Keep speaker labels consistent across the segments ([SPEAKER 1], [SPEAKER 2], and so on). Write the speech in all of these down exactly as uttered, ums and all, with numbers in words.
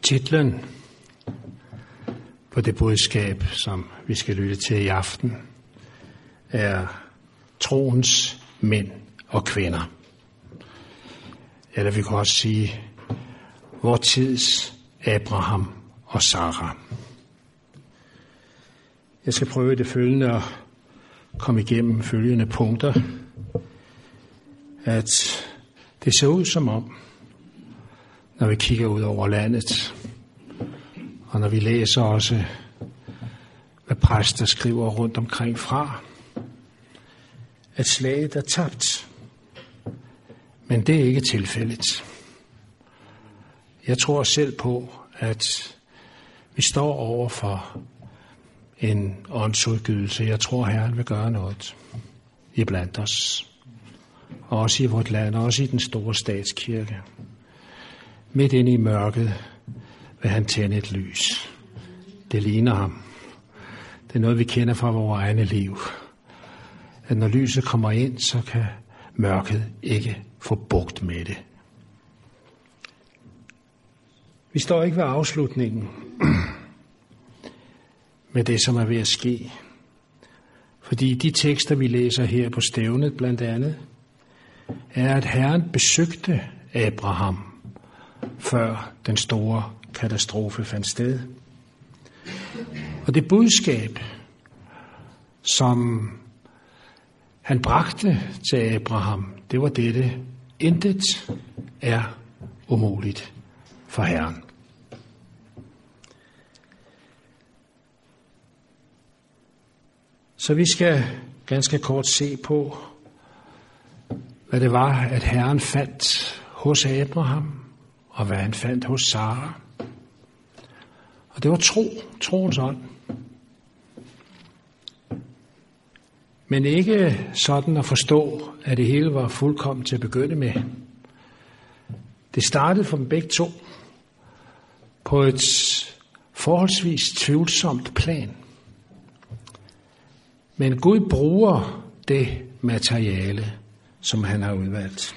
[SPEAKER 1] Titlen på det budskab, som vi skal lytte til i aften, er Troens mænd og kvinder. Eller vi kan også sige, vor tids Abraham og Sara. Jeg skal prøve det følgende at komme igennem følgende punkter, at det ser ud som om, når vi kigger ud over landet, og når vi læser også, hvad præster skriver rundt omkring fra, at slaget er tabt. Men det er ikke tilfældet. Jeg tror selv på, at vi står over for en åndsudgydelse. Jeg tror, Herren vil gøre noget iblandt os. Også i vort land, også i den store statskirke. Midt inde i mørket vil han tænde et lys. Det ligner ham. Det er noget, vi kender fra vores egne liv. At når lyset kommer ind, så kan mørket ikke få bugt med det. Vi står ikke ved afslutningen med det, som er ved at ske. Fordi de tekster, vi læser her på stævnet blandt andet, er, at Herren besøgte Abraham, før den store katastrofe fandt sted. Og det budskab, som han bragte til Abraham, det var dette: intet er umuligt for Herren. Så vi skal ganske kort se på, hvad det var, at Herren fandt hos Abraham, og hvad han fandt hos Sara. Og det var tro, troens ånd. Men ikke sådan at forstå, at det hele var fuldkommen til at begynde med. Det startede for dem begge to på et forholdsvis tvivlsomt plan. Men Gud bruger det materiale, som han har udvalgt.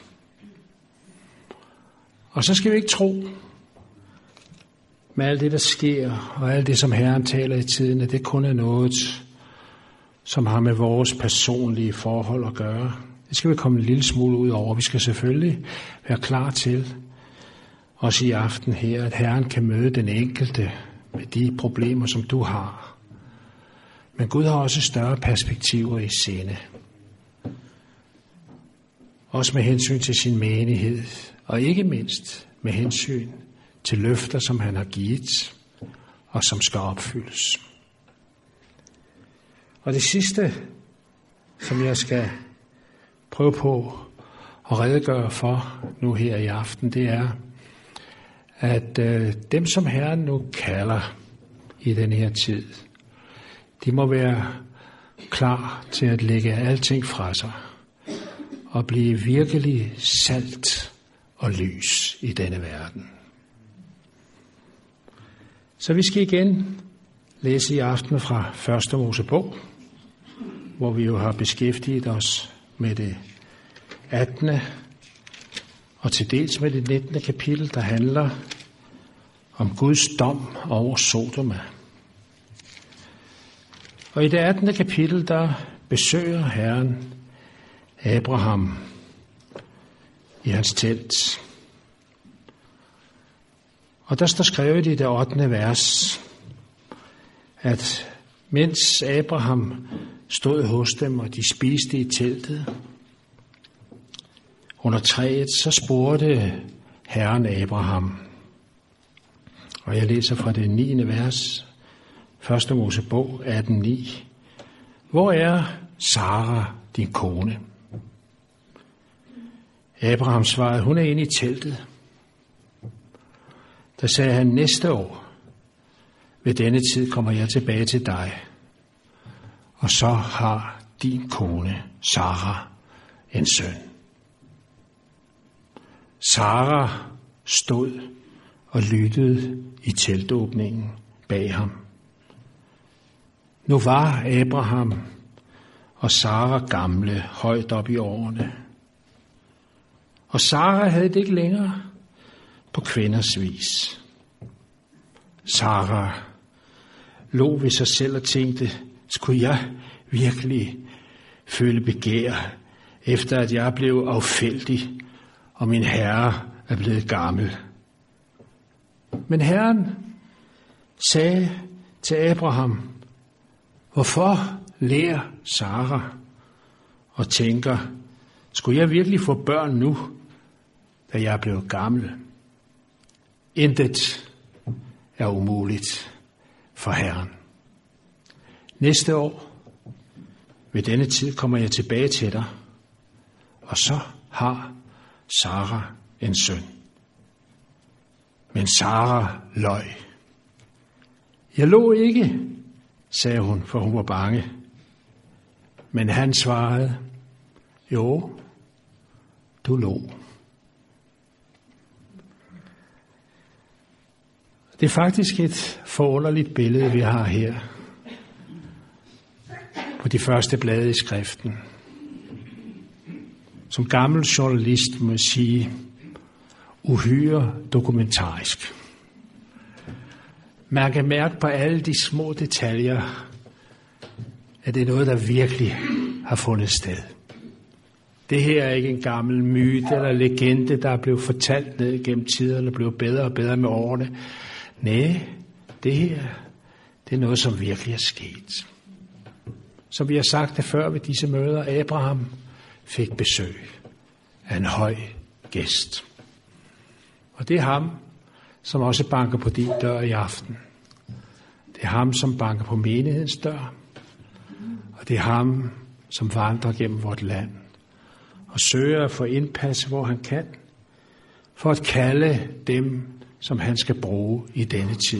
[SPEAKER 1] Og så skal vi ikke tro, med alt det, der sker, og alt det, som Herren taler i tiden, at det kun er noget, som har med vores personlige forhold at gøre. Det skal vi komme en lille smule ud over. Vi skal selvfølgelig være klar til, også i aften her, at Herren kan møde den enkelte med de problemer, som du har. Men Gud har også større perspektiver i sinde. Også med hensyn til sin menighed, og ikke mindst med hensyn til løfter, som han har givet, og som skal opfyldes. Og det sidste, som jeg skal prøve på at redegøre for nu her i aften, det er, at øh, dem, som Herren nu kalder i den her tid, de må være klar til at lægge alting fra sig og blive virkelig salt og lys i denne verden. Så vi skal igen læse i aften fra første Mosebog, hvor vi jo har beskæftiget os med det attende og til dels med det nittende kapitel, der handler om Guds dom over Sodoma. Og i det attende kapitel, der besøger Herren Abraham i hans telt. Og der står skrevet i det ottende vers, at mens Abraham stod hos dem, og de spiste i teltet under træet, så spurgte Herren Abraham. Og jeg læser fra det niende vers, første Mosebog atten ni. Hvor er Sara, din kone? Abraham svarede, hun er inde i teltet. Der sagde han, næste år, ved denne tid kommer jeg tilbage til dig, og så har din kone, Sara, en søn. Sara stod og lyttede i teltåbningen bag ham. Nu var Abraham og Sara gamle, højt op i årene. Og Sara havde det ikke længere på kvinders vis. Sara lå ved sig selv og tænkte, skulle jeg virkelig føle begær, efter at jeg blev affældig, og min herre er blevet gammel? Men Herren sagde til Abraham, hvorfor lærer Sara og tænker, skulle jeg virkelig få børn nu, da jeg er blevet gammel? Intet er umuligt for Herren. Næste år, ved denne tid, kommer jeg tilbage til dig, og så har Sara en søn. Men Sara løj. Jeg lå ikke, sagde hun, for hun var bange. Men han svarede, jo, du lå. Det er faktisk et forunderligt billede, vi har her på de første blade i skriften. Som gammel journalist må jeg sige, uhyre dokumentarisk. Man kan mærke på alle de små detaljer, at det er noget, der virkelig har fundet sted. Det her er ikke en gammel myte eller legende, der er blevet fortalt ned gennem tiderne og blevet bedre og bedre med årene. Nej, det her, det er noget, som virkelig er sket. Som vi har sagt det før ved disse møder, Abraham fik besøg af en høj gæst. Og det er ham, som også banker på din dør i aften. Det er ham, som banker på menighedens dør. Og det er ham, som vandrer gennem vort land og søger at få indpas, hvor han kan, for at kalde dem, som han skal bruge i denne tid.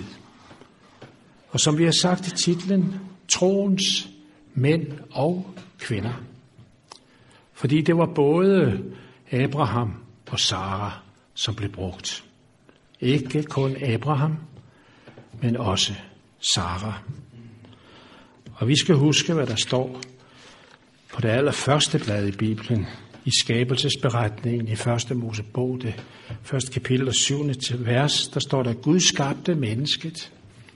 [SPEAKER 1] Og som vi har sagt i titlen, troens mænd og kvinder. Fordi det var både Abraham og Sara, som blev brugt. Ikke kun Abraham, men også Sara. Og vi skal huske, hvad der står på det allerførste blad i Bibelen, i skabelsesberetningen i første Mosebog, det første kapitel og syvende vers, der står der, Gud skabte mennesket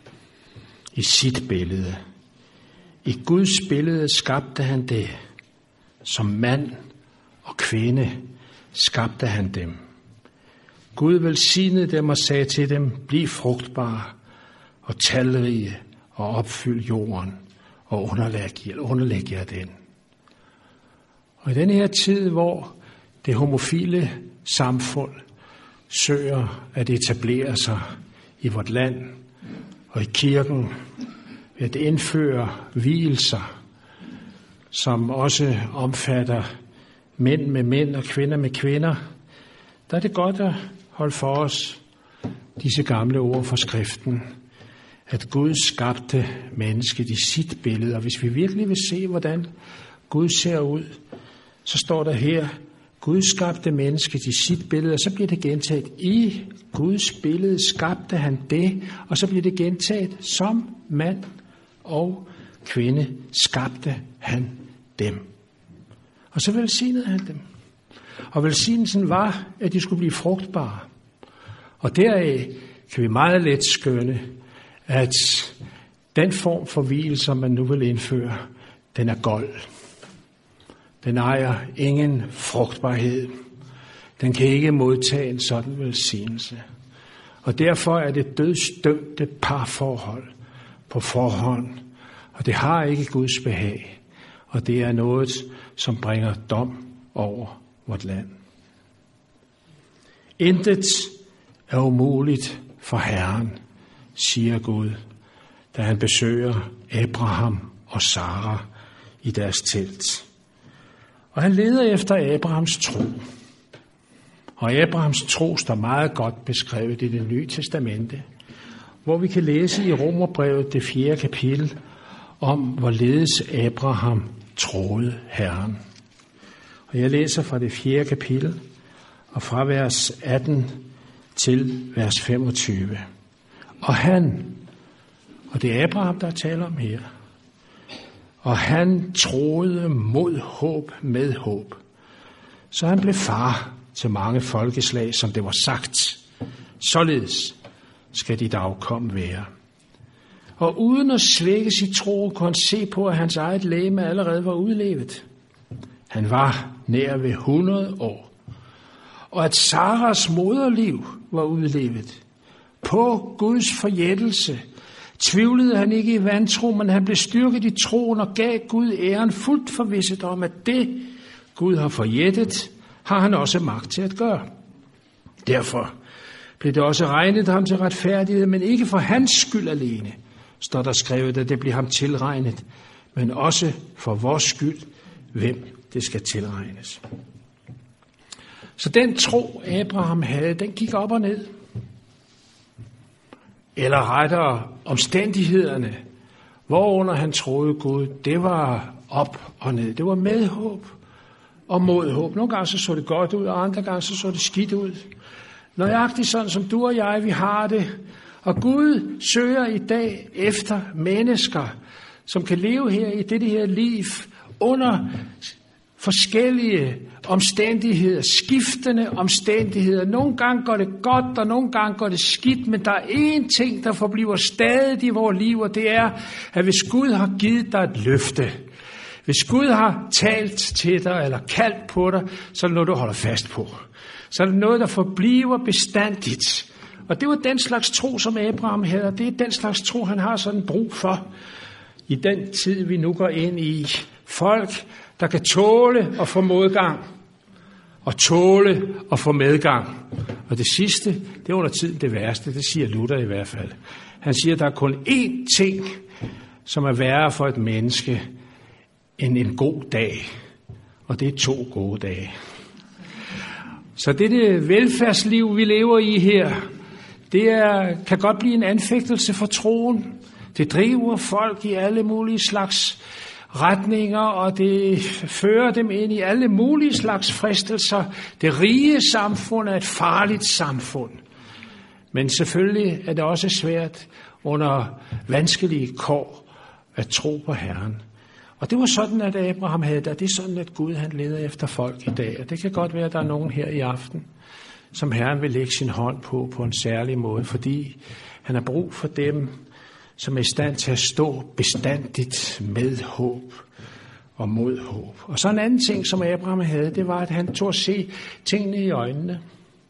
[SPEAKER 1] i sit billede. I Guds billede skabte han det. Som mand og kvinde skabte han dem. Gud velsignede dem og sagde til dem, bliv frugtbare og talrige og opfyld jorden og underlæg, underlæg jer den. Og i denne her tid, hvor det homofile samfund søger at etablere sig i vort land og i kirken, ved at indføre vielser, som også omfatter mænd med mænd og kvinder med kvinder, der er det godt at holde for os disse gamle ord fra skriften, at Gud skabte mennesket i sit billede. Og hvis vi virkelig vil se, hvordan Gud ser ud, så står der her, Gud skabte mennesket i sit billede, og så bliver det gentaget, i Guds billede skabte han det, og så bliver det gentaget, som mand og kvinde skabte han dem. Og så velsignede han dem. Og velsignelsen var, at de skulle blive frugtbare. Og deraf kan vi meget let skønne, at den form for hvilelse, som man nu vil indføre, den er gold. Den ejer ingen frugtbarhed. Den kan ikke modtage en sådan velsignelse. Og derfor er det dødsdømte parforhold på forhånd. Og det har ikke Guds behag. Og det er noget, som bringer dom over vort land. Intet er umuligt for Herren, siger Gud, da han besøger Abraham og Sara i deres telt. Og han leder efter Abrahams tro. Og Abrahams tro står meget godt beskrevet i Det Nye Testamente, hvor vi kan læse i Romerbrevet, det fjerde kapitel, om hvorledes Abraham troede Herren. Og jeg læser fra det fjerde kapitel, og fra vers atten til vers femogtyve. Og han, og det er Abraham, der taler om her, og han troede mod håb med håb. Så han blev far til mange folkeslag, som det var sagt. Således skal dit afkom være. Og uden at svække sit tro, kunne han se på, at hans eget legeme allerede var udlevet. Han var nær ved hundrede år. Og at Saras moderliv var udlevet. På Guds forjættelse tvivlede han ikke i vantro, men han blev styrket i troen og gav Gud æren, fuldt forvisset om, at det, Gud har forjættet, har han også magt til at gøre. Derfor blev det også regnet ham til retfærdighed, men ikke for hans skyld alene, står der skrevet, at det bliver ham tilregnet, men også for vores skyld, hvem det skal tilregnes. Så den tro, Abraham havde, den gik op og ned. Eller rettere omstændighederne, hvorunder han troede Gud, det var op og ned. Det var med håb og mod håb. Nogle gange så, så det godt ud, og andre gange så, så det skidt ud. Nøjagtigt sådan som du og jeg, vi har det. Og Gud søger i dag efter mennesker, som kan leve her i dette her liv under forskellige omstændigheder, skiftende omstændigheder. Nogle gange går det godt, og nogle gange går det skidt, men der er én ting, der forbliver stadig i vores liv, og det er, at hvis Gud har givet dig et løfte, hvis Gud har talt til dig, eller kaldt på dig, så er det noget, du holder fast på. Så er det noget, der forbliver bestandigt. Og det var den slags tro, som Abraham havde, og det er den slags tro, han har sådan brug for i den tid, vi nu går ind i. Folk, der kan tåle at få modgang, og tåle at få medgang. Og det sidste, det er under tiden det værste, det siger Luther i hvert fald. Han siger, at der er kun én ting, som er værre for et menneske, end en god dag. Og det er to gode dage. Så det, det velfærdsliv, vi lever i her, det er, kan godt blive en anfægtelse for troen. Det driver folk i alle mulige slags retninger, og det fører dem ind i alle mulige slags fristelser. Det rige samfund er et farligt samfund. Men selvfølgelig er det også svært under vanskelige kår at tro på Herren. Og det var sådan, at Abraham havde det, og det er sådan, at Gud han leder efter folk i dag. Og det kan godt være, at der er nogen her i aften, som Herren vil lægge sin hånd på, på en særlig måde, fordi han har brug for dem, som er i stand til at stå bestandigt med håb og mod håb. Og så en anden ting, som Abraham havde, det var, at han tog at se tingene i øjnene.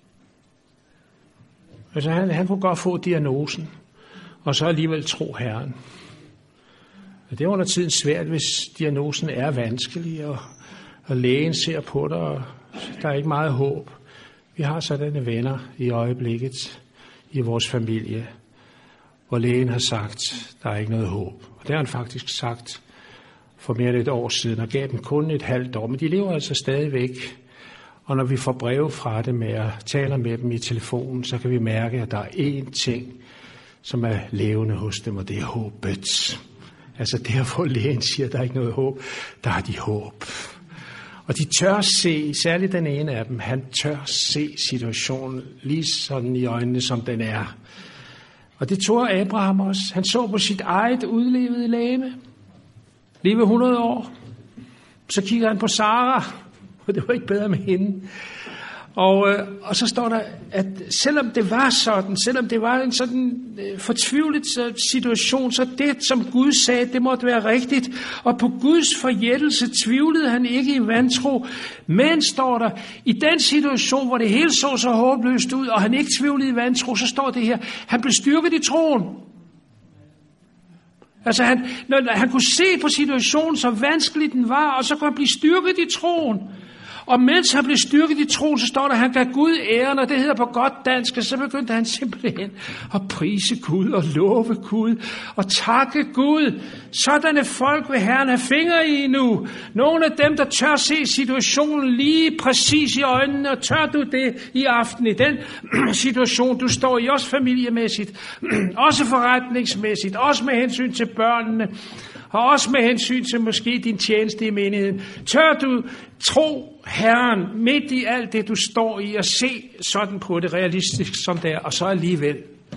[SPEAKER 1] Altså han, han kunne godt få diagnosen, og så alligevel tro Herren. Og det er under tiden svært, hvis diagnosen er vanskelig, og, og lægen ser på dig, og der er ikke meget håb. Vi har sådanne venner i øjeblikket i vores familie, hvor lægen har sagt, der er ikke noget håb. Og det har han faktisk sagt for mere end et år siden, og gav dem kun et halvt år. Men de lever altså stadigvæk. Og når vi får breve fra dem og taler med dem i telefonen, så kan vi mærke, at der er én ting, som er levende hos dem, og det er håbet. Altså derfor lægen siger, at der er ikke noget håb, der har de håb. Og de tør se, særligt den ene af dem, han tør se situationen lige sådan i øjnene, som den er. Og det tog Abraham også. Han så på sit eget udlevede legeme. Lige ved hundrede år. Så kigger han på Sara, og det var ikke bedre med hende. Og, øh, og så står der, at selvom det var sådan, selvom det var en sådan øh, fortvivlet situation, så det, som Gud sagde, det måtte være rigtigt. Og på Guds forjættelse tvivlede han ikke i vantro. Men står der, i den situation, hvor det hele så så håbløst ud, og han ikke tvivlede i vantro, så står det her, han blev styrket i troen. Altså han, når han kunne se på situationen, så vanskelig den var, og så kunne han blive styrket i troen. Og mens han blev styrket i troen, så står der, at han gav Gud æren, og det hedder på godt dansk, og så begyndte han simpelthen at prise Gud og love Gud og takke Gud. Sådanne folk vil Herren have fingre i nu. Nogle af dem, der tør se situationen lige præcis i øjnene, og tør du det i aften i den situation, du står i, også familiemæssigt, også forretningsmæssigt, også med hensyn til børnene, og også med hensyn til måske din tjeneste i menigheden. Tør du tro Herren midt i alt det, du står i, og se sådan på det realistisk som det er, og så alligevel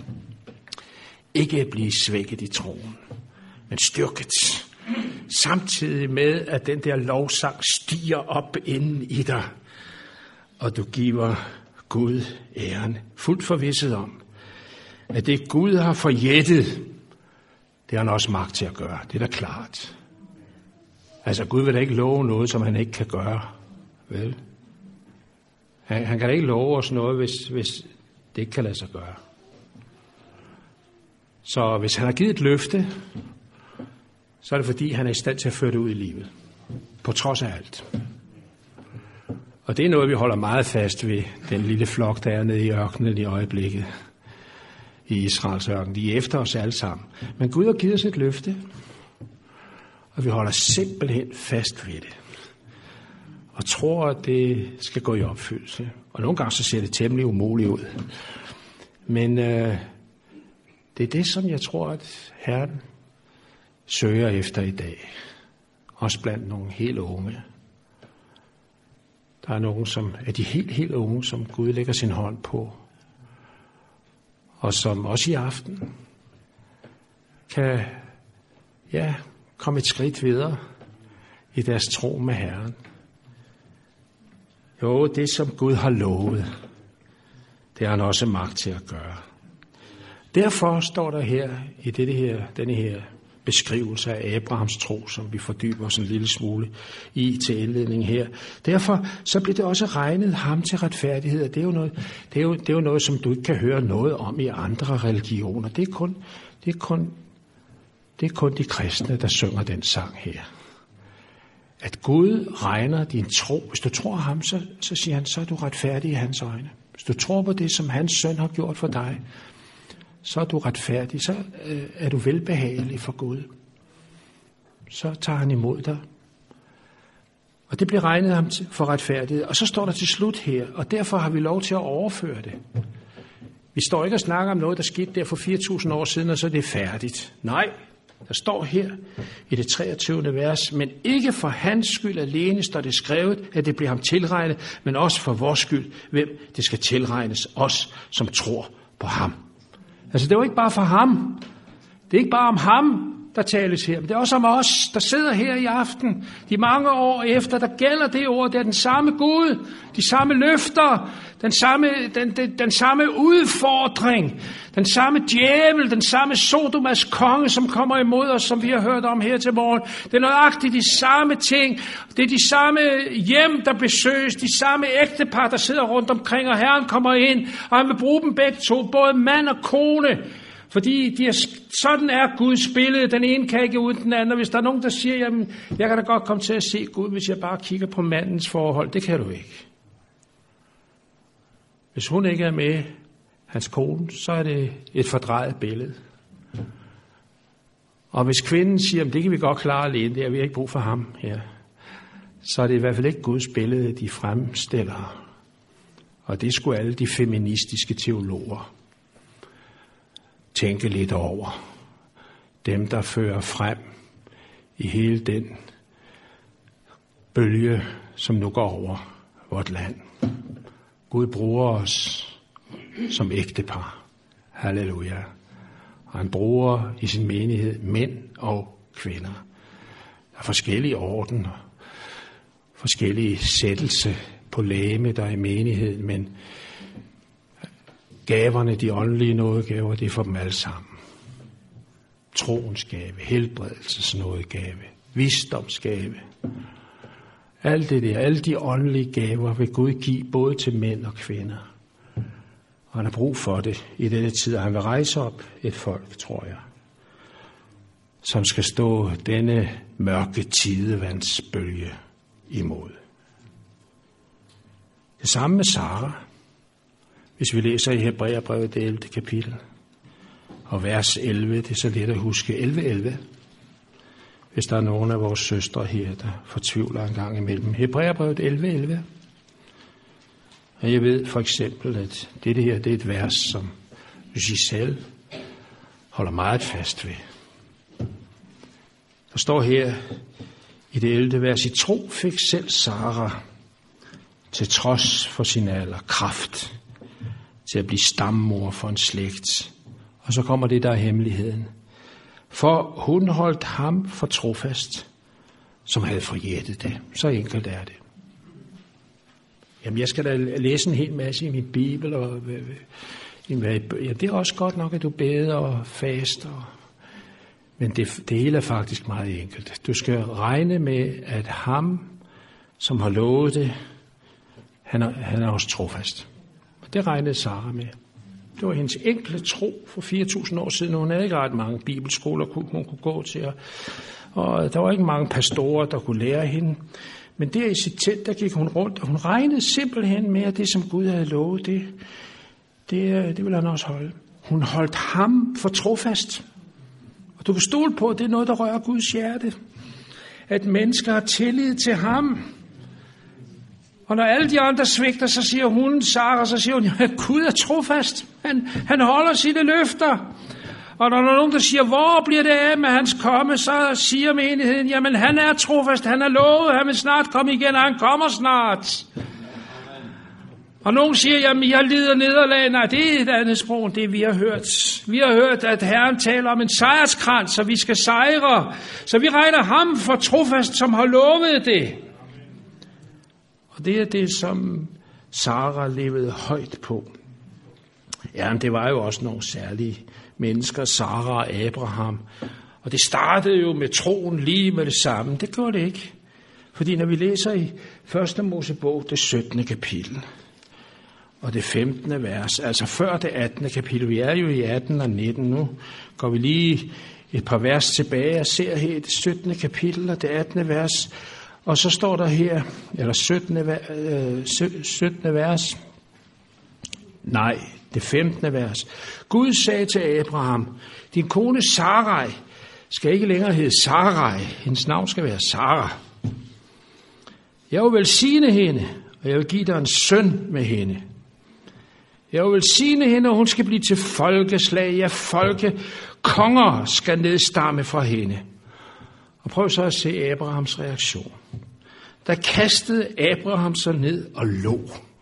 [SPEAKER 1] ikke blive svækket i troen, men styrket. Samtidig med, at den der lovsang stiger op inden i dig, og du giver Gud æren, fuldt forvisset om, at det Gud har forjættet, det har han også magt til at gøre. Det er da klart. Altså, Gud vil da ikke love noget, som han ikke kan gøre. Vel? Han, han kan da ikke love os noget, hvis, hvis det ikke kan lade sig gøre. Så hvis han har givet et løfte, så er det fordi, han er i stand til at føre det ud i livet. På trods af alt. Og det er noget, vi holder meget fast ved, den lille flok, der er nede i ørkenen i øjeblikket. I Israels ørken. De er efter os alle sammen. Men Gud har givet os et løfte, og vi holder simpelthen fast ved det. Og tror, at det skal gå i opfyldelse. Og nogle gange så ser det temmelig umuligt ud. Men øh, det er det, som jeg tror, at Herren søger efter i dag. Også blandt nogle helt unge. Der er nogen, som er de helt, helt unge, som Gud lægger sin hånd på. Og som også i aften kan ja, komme et skridt videre i deres tro med Herren. Jo, det som Gud har lovet, det har han også magt til at gøre. Derfor står der her i dette her, denne her beskrivelse af Abrahams tro, som vi fordyber os en lille smule i til indledning her. Derfor så bliver det også regnet ham til retfærdighed. Det er jo noget, det er jo, det er jo noget som du ikke kan høre noget om i andre religioner. Det er kun, det er kun, det er kun de kristne, der synger den sang her. At Gud regner din tro. Hvis du tror ham, så, så siger han, så er du retfærdig i hans øjne. Hvis du tror på det, som hans søn har gjort for dig, så er du retfærdig, så øh, er du velbehagelig for Gud. Så tager han imod dig. Og det bliver regnet ham for retfærdighed. Og så står der til slut her, og derfor har vi lov til at overføre det. Vi står ikke og snakker om noget, der skete der for fire tusind år siden, og så er det færdigt. Nej, der står her i det treogtyvende vers, men ikke for hans skyld alene står det skrevet, at det bliver ham tilregnet, men også for vores skyld, hvem det skal tilregnes, os som tror på ham. Altså, det er jo ikke bare for ham. Det er ikke bare om ham, der tales her, men det er også om os, der sidder her i aften. De mange år efter, der gælder det ord, det er den samme Gud, de samme løfter, den samme, den, den, den samme udfordring, den samme djævel, den samme Sodomas konge, som kommer imod os, som vi har hørt om her til morgen. Det er nøjagtigt de samme ting. Det er de samme hjem, der besøges, de samme ægtepar, der sidder rundt omkring, og Herren kommer ind, og han vil bruge dem begge to, både mand og kone. Fordi de er, sådan er Guds billede. Den ene kan ikke uden den anden. Og hvis der er nogen, der siger, jamen, jeg kan da godt komme til at se Gud, hvis jeg bare kigger på mandens forhold. Det kan du ikke. Hvis hun ikke er med, hans kone, så er det et fordrejet billede. Og hvis kvinden siger, det kan vi godt klare alene, det har vi ikke brug for ham her, så er det i hvert fald ikke Guds billede, de fremstiller. Og det skulle alle de feministiske teologer tænke lidt over. Dem, der fører frem i hele den bølge, som nu går over vort land. Gud bruger os som ægtepar. Halleluja. Og han bruger i sin menighed mænd og kvinder. Der er forskellige orden, forskellige sættelse på legeme, der er i menigheden, men gaverne, de åndelige nådegaver, det er for dem alle sammen. Troens gave, helbredelsesnådegave, visdomsgave. Alt det der, alle de åndelige gaver vil Gud give både til mænd og kvinder. Og han har brug for det i denne tid, og han vil rejse op et folk, tror jeg, som skal stå denne mørke tidevandsbølge imod. Det samme med Sara. Hvis vi læser i Hebræerbrevet, det ellevte kapitel, og vers elleve, det er så let at huske, elleve elleve, hvis der er nogen af vores søstre her, der fortvivler en gang imellem. Hebræerbrevet elleve elleve. Og jeg ved for eksempel, at dette her, det er et vers, som Giselle holder meget fast ved. Der står her i det ellevte vers, i tro fik selv Sara, til trods for sin alder, kraft til at blive stammor for en slægt. Og så kommer det, der er hemmeligheden. For hun holdt ham for trofast, som havde forjættet det. Så enkelt er det. Jamen, jeg skal da læse en hel masse i min bibel, og Ja, det er også godt nok, at du beder og faster. Men det, det hele er faktisk meget enkelt. Du skal regne med, at ham, som har lovet det, han er, han er også trofast. Det regnede Sara med. Det var hendes enkle tro for fire tusind år siden. Hun havde ikke ret mange bibelskoler, hun kunne gå til. Og der var ikke mange pastorer, der kunne lære hende. Men der i sit telt, der gik hun rundt, og hun regnede simpelthen med, at det, som Gud havde lovet, det, det, det ville han også holde. Hun holdt ham for trofast. Og du kan stole på, at det er noget, der rører Guds hjerte. At mennesker har tillid til ham. Og når alle de andre svigter, så siger hun, Sara, så siger hun, at Gud er trofast. Han, han holder sine løfter. Og når der er nogen, der siger, hvor bliver det af med hans komme, så siger menigheden, jamen han er trofast, han er lovet, han vil snart komme igen, og han kommer snart. Og nogen siger, jamen jeg lider nederlag. Nej, det er et andet sprog end det, vi har hørt. Vi har hørt, at Herren taler om en sejrskrans, så vi skal sejre. Så vi regner ham for trofast, som har lovet det. Og det er det, som Sara levede højt på. Ja, men det var jo også nogle særlige mennesker, Sara og Abraham. Og det startede jo med troen lige med det samme. Det gjorde det ikke. Fordi når vi læser i første Mosebog, det syttende kapitel, og det femtende vers, altså før det attende kapitel, vi er jo i atten og nitten nu, går vi lige et par vers tilbage og ser her det syttende kapitel og det attende vers, og så står der her, eller syttende vers, nej, det femtende vers. Gud sagde til Abraham, din kone Sarai skal ikke længere hedde Sarai, hendes navn skal være Sara. Jeg vil velsigne hende, og jeg vil give dig en søn med hende. Jeg vil velsigne hende, og hun skal blive til folkeslag. Ja, folke, konger skal nedstamme fra hende. Og prøv så at se Abrahams reaktion. Der kastede Abraham sig ned og lå.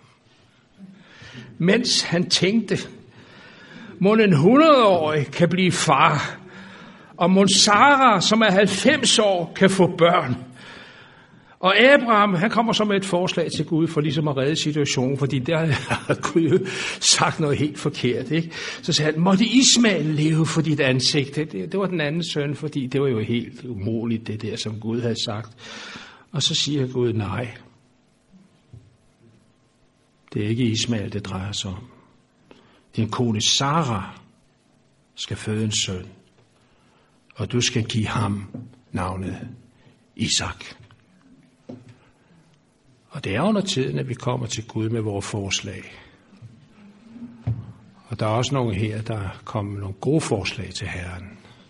[SPEAKER 1] Mens han tænkte, mon en hundredårig kan blive far, og mon Sara, som er halvfems år, kan få børn. Og Abraham, han kommer så med et forslag til Gud, for ligesom at redde situationen, fordi der har Gud jo sagt noget helt forkert, ikke? Så sagde han, måtte Ismael leve for dit ansigt? Det, det var den anden søn, fordi det var jo helt umuligt, det der, som Gud havde sagt. Og så siger Gud, nej. Det er ikke Ismael, det drejer sig om. Din kone Sara skal føde en søn, og du skal give ham navnet Isak. Og det er under tiden, at vi kommer til Gud med vores forslag. Og der er også nogle her, der kommer med nogle gode forslag til Herren.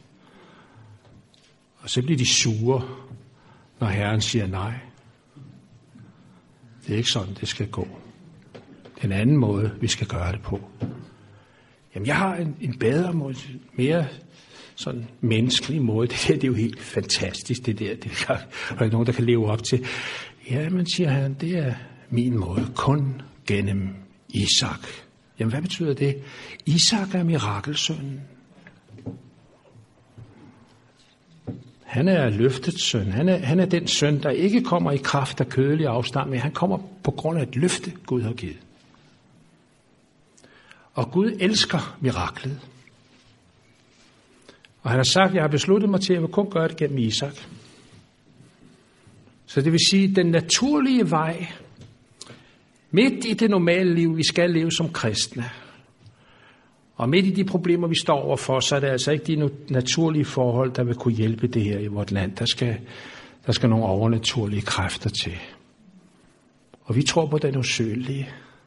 [SPEAKER 1] Og så bliver de sure, når Herren siger nej. Det er ikke sådan, det skal gå. Det er en anden måde, vi skal gøre det på. Jamen, jeg har en, en bedre måde, mere sådan menneskelig måde. Det der, det er jo helt fantastisk, det der. Det er der ikke nogen, der kan leve op til. Ja, men siger han, det er min måde, kun gennem Isak. Jamen, hvad betyder det? Isak er mirakelsønnen. Han er løftets søn. Han er, han er den søn, der ikke kommer i kraft af kødelig afstamning. Han kommer på grund af et løfte, Gud har givet. Og Gud elsker miraklet. Og han har sagt, jeg har besluttet mig til, at jeg vil kun gøre det gennem Isak. Så det vil sige, at den naturlige vej, midt i det normale liv, vi skal leve som kristne, og midt i de problemer, vi står overfor, så er det altså ikke de naturlige forhold, der vil kunne hjælpe det her i vort land. Der skal, der skal nogle overnaturlige kræfter til. Og vi tror på den usynlige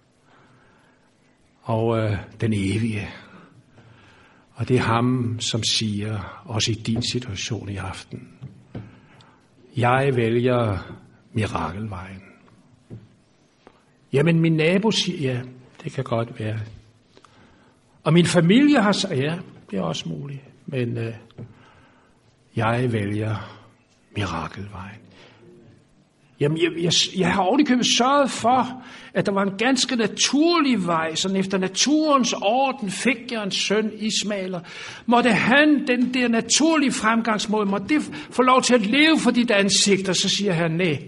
[SPEAKER 1] og øh, den evige. Og det er ham, som siger, også i din situation i aften, jeg vælger mirakelvejen. Jamen, min nabo siger, ja, det kan godt være. Og min familie har sagt, ja, det er også muligt. Men øh, jeg vælger mirakelvejen. Jamen, jeg, jeg, jeg har ovenikøbet sørget for, at der var en ganske naturlig vej, sådan efter naturens orden fik jeg en søn, Ismael. Måtte han, den der naturlige fremgangsmåde, måtte det få lov til at leve for dit ansigt, og så siger han, nej,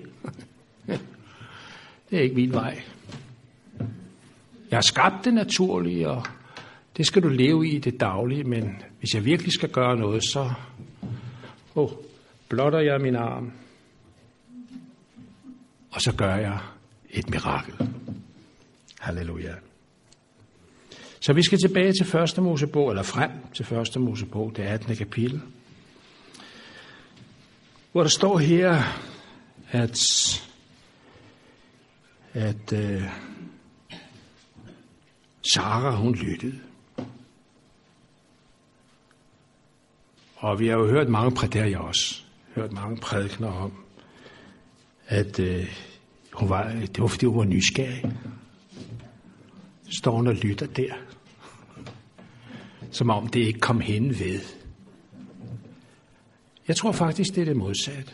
[SPEAKER 1] det er ikke min vej. Jeg har skabt det naturlige, og Det skal du leve i det daglige, men hvis jeg virkelig skal gøre noget, så oh, blotter jeg min arm, og så gør jeg et mirakel. Halleluja. Så vi skal tilbage til første Mosebog, eller frem til første Mosebog, det attende kapitel, hvor der står her, at, at uh, Sara, hun lyttede. Og vi har jo hørt mange prædikner også, hørt mange prædikner om, at uh, hun var, det var fordi hun var nysgerrig. Står hun og lytter der, som om det ikke kom hen ved. Jeg tror faktisk, det er det modsatte.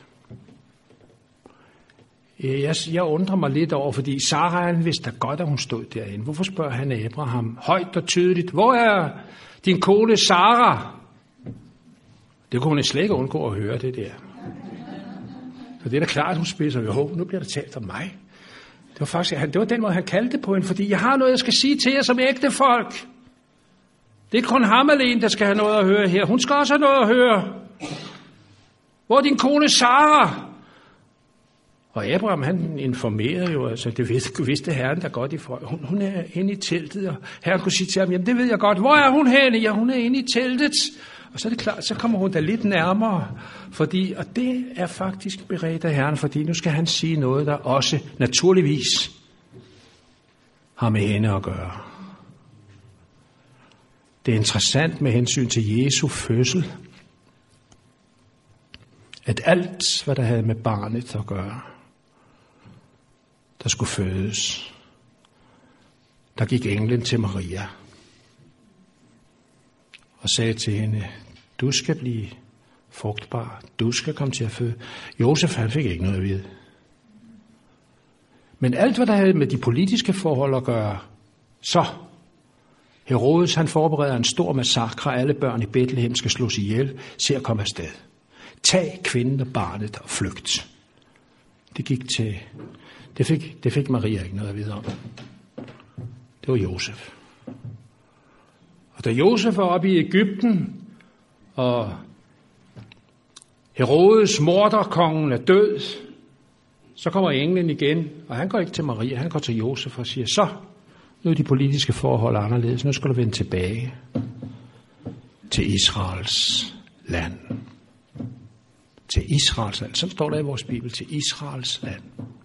[SPEAKER 1] Jeg, jeg undrer mig lidt over, fordi Sara, han vidste da godt, at hun stod derinde. Hvorfor spørger han Abraham højt og tydeligt, hvor er din kone Sara? Det kunne hun slet ikke undgå at høre, det der. Så det er da klart, at hun spidser. Jo, nu bliver der talt om mig. Det var faktisk, det var den måde, han kaldte på hende, fordi jeg har noget, jeg skal sige til jer som ægte folk. Det er kun ham alene, der skal have noget at høre her. Hun skal også have noget at høre. Hvor er din kone Sara? Og Abraham, han informerede jo, altså det vidste, vidste herren der godt i folk. Hun, hun er inde i teltet, og herren kunne sige til ham, jamen det ved jeg godt. Hvor er hun henne? Ja, hun er inde i teltet. Og så er det klart, så kommer hun da lidt nærmere, fordi, og det er faktisk beredt af herren, fordi nu skal han sige noget, der også naturligvis har med hende at gøre. Det er interessant med hensyn til Jesu fødsel, at alt, hvad der havde med barnet at gøre, der skulle fødes, der gik englen til Maria og sagde til hende, du skal blive frugtbar, du skal komme til at føde. Josef, han fik ikke noget at vide. Men alt, hvad der havde med de politiske forhold at gøre, så Herodes, han forbereder en stor massakre, alle børn i Bethlehem skal slås ihjel, se at komme afsted. Tag kvinden og barnet og flygt. Det gik til, det fik, det fik Maria ikke noget at vide om. Det var Josef. Og da Josef var oppe i Egypten, og Herodes, morderkongen, er død, så kommer englen igen, og han går ikke til Maria, han går til Josef og siger, så, nu er de politiske forhold anderledes, nu skal du vende tilbage til Israels land. Til Israels land, som står der i vores bibel, til Israels land.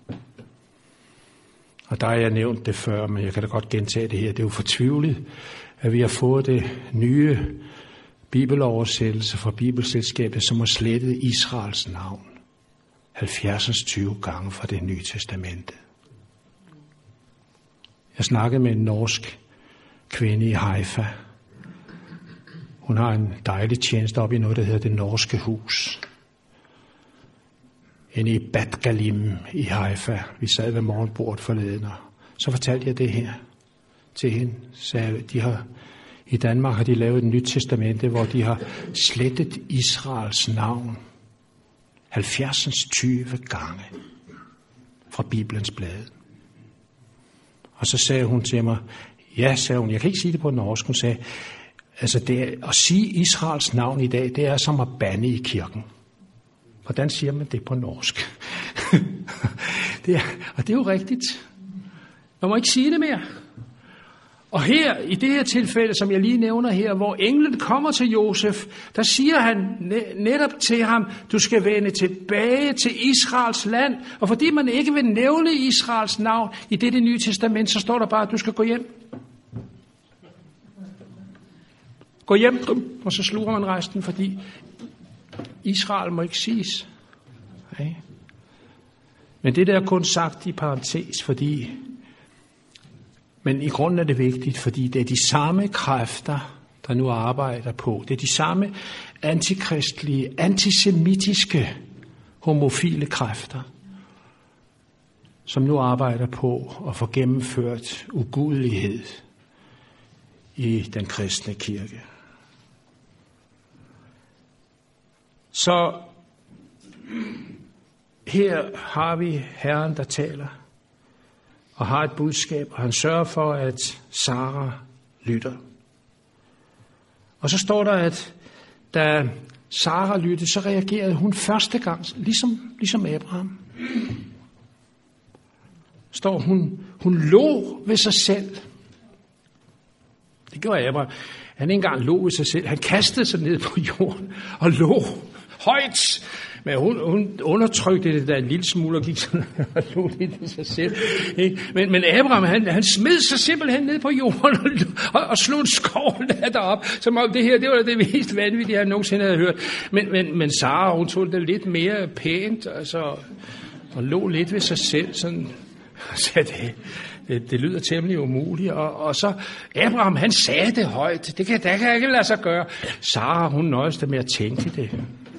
[SPEAKER 1] Og der har jeg nævnt det før, men jeg kan da godt gentage det her. Det er jo fortvivlet, at vi har fået det nye bibeloversættelse fra Bibelselskabet, som har slettet Israels navn halvfjerds tyve gange fra det nye testamente. Jeg snakkede med en norsk kvinde i Haifa. Hun har en dejlig tjeneste op i noget, der hedder Det Norske Hus. Inde i Bat Galim i Haifa. Vi sad ved morgenbordet forleden, og så fortalte jeg det her til hende. Så de har, i Danmark har de lavet et nyt testamente, hvor de har slettet Israels navn halvfjerds tyve gange fra Bibelens blade. Og så sagde hun til mig, ja, sagde hun, jeg kan ikke sige det på norsk. Hun sagde, altså det, at sige Israels navn i dag, det er som at bande i kirken. Hvordan siger man det på norsk? det er, og det er jo rigtigt. Man må ikke sige det mere. Og her, i det her tilfælde, som jeg lige nævner her, hvor englen kommer til Josef, der siger han netop til ham, du skal vende tilbage til Israels land. Og fordi man ikke vil nævne Israels navn i det, det nye testament, så står der bare, at du skal gå hjem. Gå hjem, og så sluger man resten, fordi Israel må ikke siges. Okay. Men det der er kun sagt i parentes, fordi men i grunden er det vigtigt, fordi det er de samme kræfter, der nu arbejder på. Det er de samme antikristlige, antisemitiske, homofile kræfter, som nu arbejder på at få gennemført ugudelighed i den kristne kirke. Så her har vi Herren, der taler, og har et budskab, og han sørger for, at Sara lytter. Og så står der, at da Sara lyttede, så reagerede hun første gang, ligesom, ligesom Abraham. Står hun, hun lå ved sig selv. Det gjorde Abraham. Han ikke engang lå ved sig selv. Han kastede sig ned på jorden og lå højt. Men hun, hun undertrykte det der en lille smule og gik sådan og lå lidt ved sig selv. Men, men Abraham, han, han smed sig simpelthen ned på jorden og, og, og slog en skovl der derop. Som om det her, det var det mest vanvittige, jeg nogensinde havde hørt. Men, men, men Sara, hun tog det lidt mere pænt, altså, og lå lidt ved sig selv. Sådan, så det, det, det lyder temmelig umuligt. Og, og så Abraham, han sagde det højt. Det kan, det kan ikke lade sig gøre. Sara, hun nøjes med at tænke det.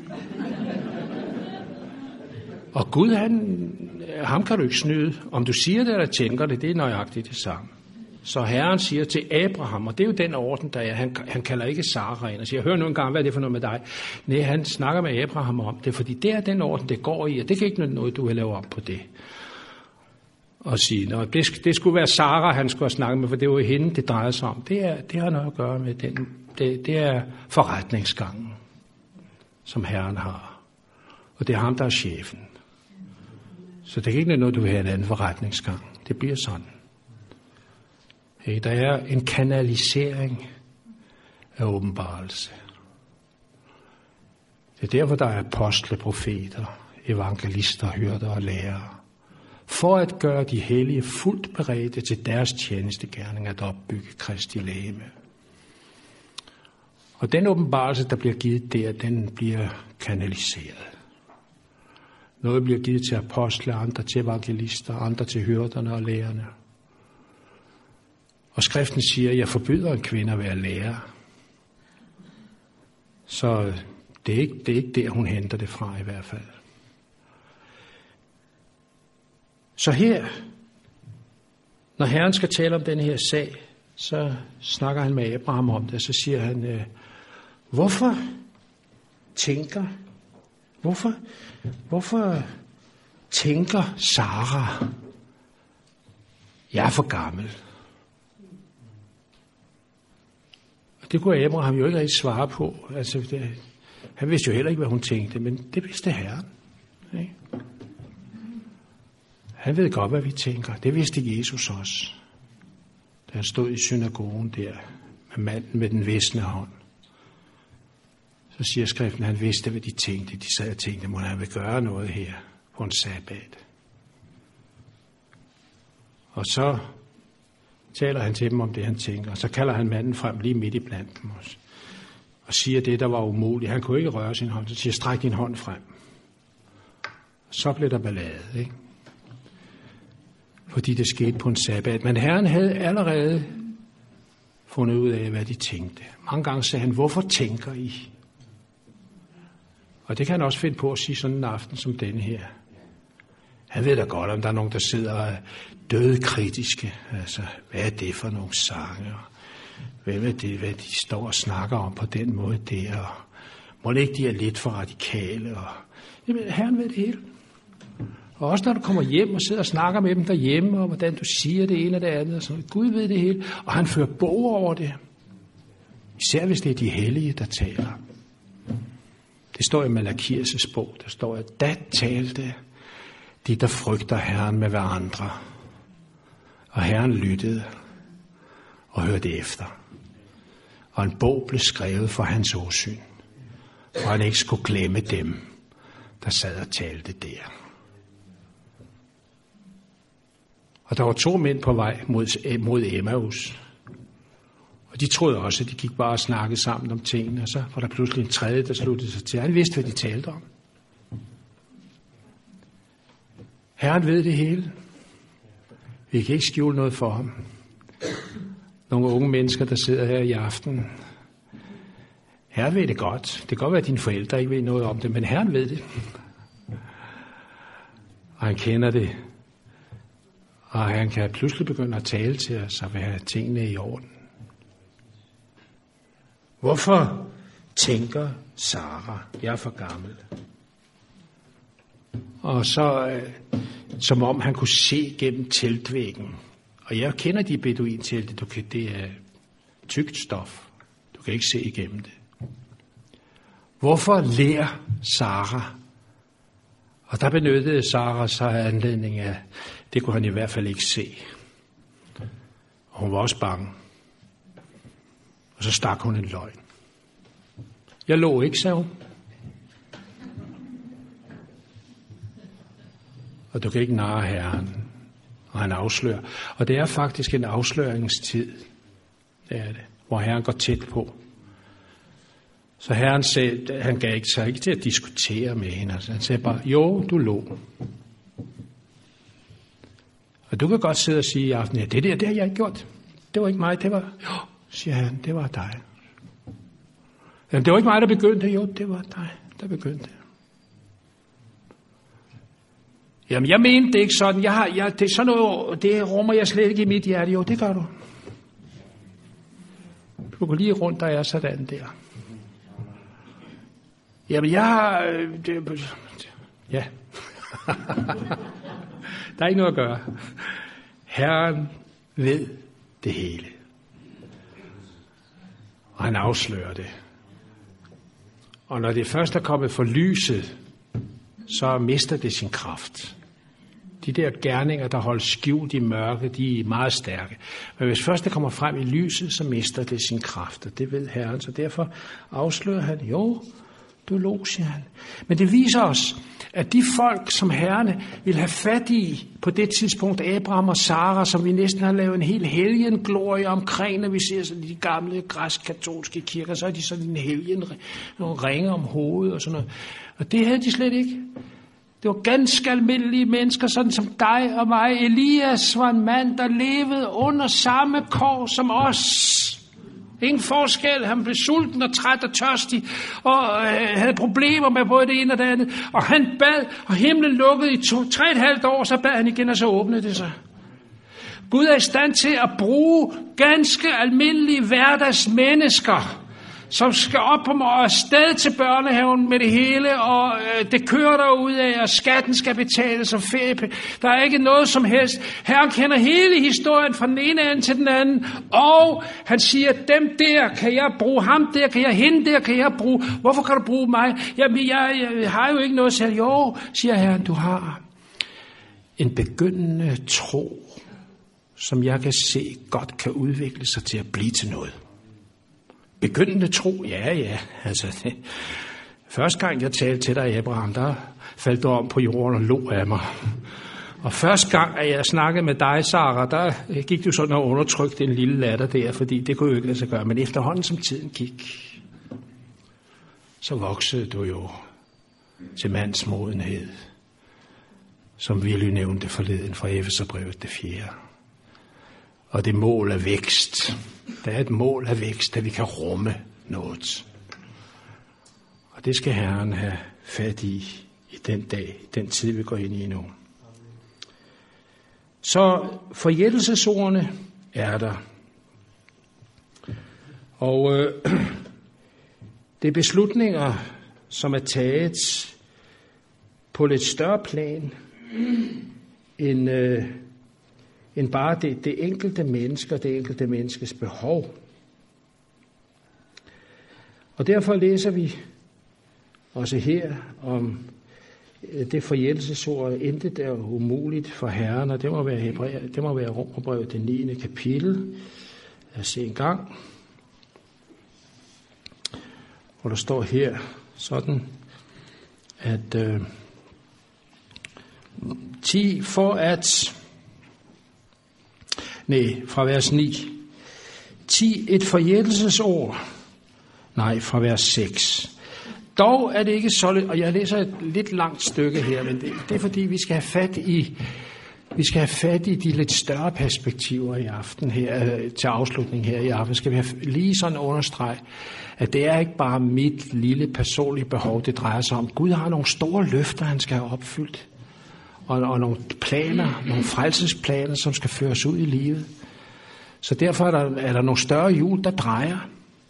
[SPEAKER 1] Og Gud, han, ham kan du ikke snyde. Om du siger det eller tænker det, det er nøjagtigt det samme. Så Herren siger til Abraham, og det er jo den orden, der er, han, han kalder ikke Sara ind og siger, hør nu en gang, hvad er det for noget med dig? Nej, han snakker med Abraham om det, fordi det er den orden, det går i, og det kan ikke noget, du vil lave op på det. Og sige, nå, det, det skulle være Sara, han skulle have snakket med, for det var jo hende, det drejer sig om. Det, er, det har noget at gøre med den, det, det er forretningsgangen, som Herren har. Og det er ham, der er chefen. Så det er ikke noget, du vil have en anden forretningsgang. Det bliver sådan. Hey, der er en kanalisering af åbenbarelse. Det er derfor, der er apostle, profeter, evangelister, hyrder og lærere. For at gøre de hellige fuldt beredte til deres tjenestegerning at opbygge Kristi legeme. Og den åbenbarelse, der bliver givet der, den bliver kanaliseret. Noget bliver givet til apostle, andre til evangelister, andre til hyrderne og lærerne. Og skriften siger, at jeg forbyder en kvinde at være lærer. Så det er, ikke, det er ikke der, hun henter det fra i hvert fald. Så her, når Herren skal tale om den her sag, så snakker han med Abraham om det, og så siger han, hvorfor tænker, hvorfor, hvorfor tænker Sara, jeg er for gammel? Og det kunne Abraham jo ikke rigtig svare på. Altså, det, han vidste jo heller ikke, hvad hun tænkte, men det vidste Herren. Ikke? Han ved godt, hvad vi tænker. Det vidste Jesus også. Da han stod i synagogen der med manden med den visne hånd. Så siger skriften, at han vidste, hvad de tænkte. De sad og tænkte, må han vil gøre noget her på en sabbat. Og så taler han til dem om det, han tænker. Og så kalder han manden frem lige midt i blandt dem også. Og siger det, der var umuligt. Han kunne ikke røre sin hånd. Så siger, stræk din hånd frem. Så blev der ballade, ikke? Fordi det skete på en sabbat. Men Herren havde allerede fundet ud af, hvad de tænkte. Mange gange sagde han, hvorfor tænker I? Og det kan han også finde på at sige sådan en aften som denne her. Han ved da godt, om der er nogen, der sidder og er dødkritiske. Altså, hvad er det for nogle sange? Hvem er det, hvad de står og snakker om på den måde der? Og må det ikke, de er lidt for radikale? Og jamen, Herren ved det hele. Og også når du kommer hjem og sidder og snakker med dem derhjemme, og hvordan du siger det ene og det andet. Og sådan. Gud ved det hele, og han fører bog over det. Især hvis det er de hellige, der taler. Det står i Malakias bog, der står, at da talte de, der frygter Herren med hverandre. Og Herren lyttede og hørte efter. Og en bog blev skrevet for hans åsyn, for han ikke skulle glemme dem, der sad og talte der. Og der var to mænd på vej mod, mod Emmaus. Og de troede også, at de gik bare og snakkede sammen om tingene. Og så var der pludselig en tredje, der sluttede sig til. Han vidste, hvad de talte om. Herren ved det hele. Vi kan ikke skjule noget for ham. Nogle unge mennesker, der sidder her i aften. Herren ved det godt. Det kan godt være, at dine forældre ikke ved noget om det, men Herren ved det. Og han kender det. Og han kan pludselig begynde at tale til os og være tingene i orden. Hvorfor tænker Sara, jeg er for gammel? Og så, øh, som om han kunne se gennem teltvæggen. Og jeg kender de beduintelte, du kan, det er tykt stof. Du kan ikke se igennem det. Hvorfor ler Sara? Og der benyttede Sara sig af anledning af, det kunne han i hvert fald ikke se. Og hun var også bange. Og så stak hun en løgn. Jeg lå ikke, sagde hun. Og du kan ikke narre Herren. Og han afslører. Og det er faktisk en afsløringstid. Det er det. Hvor Herren går tæt på. Så Herren sagde, han gav ikke sig ikke til at diskutere med hende. Han sagde bare, jo, du lå. Og du kan godt sidde og sige i aften, ja, det der, det har jeg ikke gjort. Det var ikke mig, det var, jo, siger han, det var dig. Jamen, det var ikke mig, der begyndte. Jo, det var dig, der begyndte. Jamen, jeg mente det ikke sådan. Jeg har, jeg, det er sådan noget, det rummer jeg slet ikke i mit hjerte. Jo, det gør du. Du går lige rundt, der er sådan der. Jamen, jeg har... Det, ja. Der er ikke noget at gøre. Herren ved det hele. Og han afslører det. Og når det først er kommet for lyset, så mister det sin kraft. De der gerninger, der holder skjult i mørke, de er meget stærke. Men hvis først det kommer frem i lyset, så mister det sin kraft. Og det ved Herren. Så derfor afslører han, jo, du lå, siger han. Men det viser os, at de folk, som Herren ville have fat i på det tidspunkt, Abraham og Sara, som vi næsten har lavet en hel helgenglorie omkring, når vi ser sådan de gamle græsk-katolske kirker, så er de sådan en helgen, nogle ringe om hovedet og sådan noget. Og det havde de slet ikke. Det var ganske almindelige mennesker, sådan som dig og mig. Elias var en mand, der levede under samme kår som os. Ingen forskel. Han blev sulten og træt og tørstig, og øh, havde problemer med både det ene og det andet. Og han bad, og himlen lukkede i to, tre og et halvt år, så bad han igen, og så åbnede det sig. Gud er i stand til at bruge ganske almindelige hverdagsmennesker, som skal op og afsted til børnehaven med det hele, og øh, det kører derudad, og skatten skal betales, og ferie. Der er ikke noget som helst. Herren kender hele historien fra den ene ende til den anden, og han siger, dem der kan jeg bruge, ham der kan jeg, hende der kan jeg bruge. Hvorfor kan du bruge mig? Jamen, jeg, jeg har jo ikke noget selv. Jo, siger Herren, du har en begyndende tro, som jeg kan se godt kan udvikle sig til at blive til noget. Begyndende tro, ja, ja. Altså, det. Første gang jeg talte til dig, Abraham, der faldt du om på jorden og lå af mig. Og første gang, at jeg snakkede med dig, Sara, der gik du sådan og undertrykte en lille latter der, fordi det kunne jo ikke lade sig gøre. Men efterhånden, som tiden gik, så voksede du jo til mands modenhed, som vi lige nævnte forleden fra Efeserbrevet det fjerde. Og det mål af vækst. Der er et mål af vækst, at vi kan rumme noget. Og det skal Herren have fat i, i den dag, den tid, vi går ind i nu. Så forjættelsesordene er der. Og øh, det er beslutninger, som er taget på lidt større plan, end... Øh, end bare det, det enkelte menneske og det enkelte menneskes behov. Og derfor læser vi også her om det forjættelsesord, intet er umuligt for Herren, og det må være, Hebræer, det må være Romerbrevet det niende kapitel. Lad os se en gang, hvor der står her sådan, at øh, ti for at Nej, fra vers ni. ti et forjættelsesord. Nej, fra vers seks. Dog er det ikke så, og jeg læser et lidt langt stykke her, men det, det er fordi, vi skal have fat i, vi skal have fat i de lidt større perspektiver i aften her, til afslutning her i aften. Skal vi have lige sådan understrege, at det er ikke bare mit lille personlige behov, det drejer sig om. Gud har nogle store løfter, han skal have opfyldt. Og, og nogle planer, nogle frelsesplaner, som skal føres ud i livet. Så derfor er der, er der nogle større hjul, der drejer.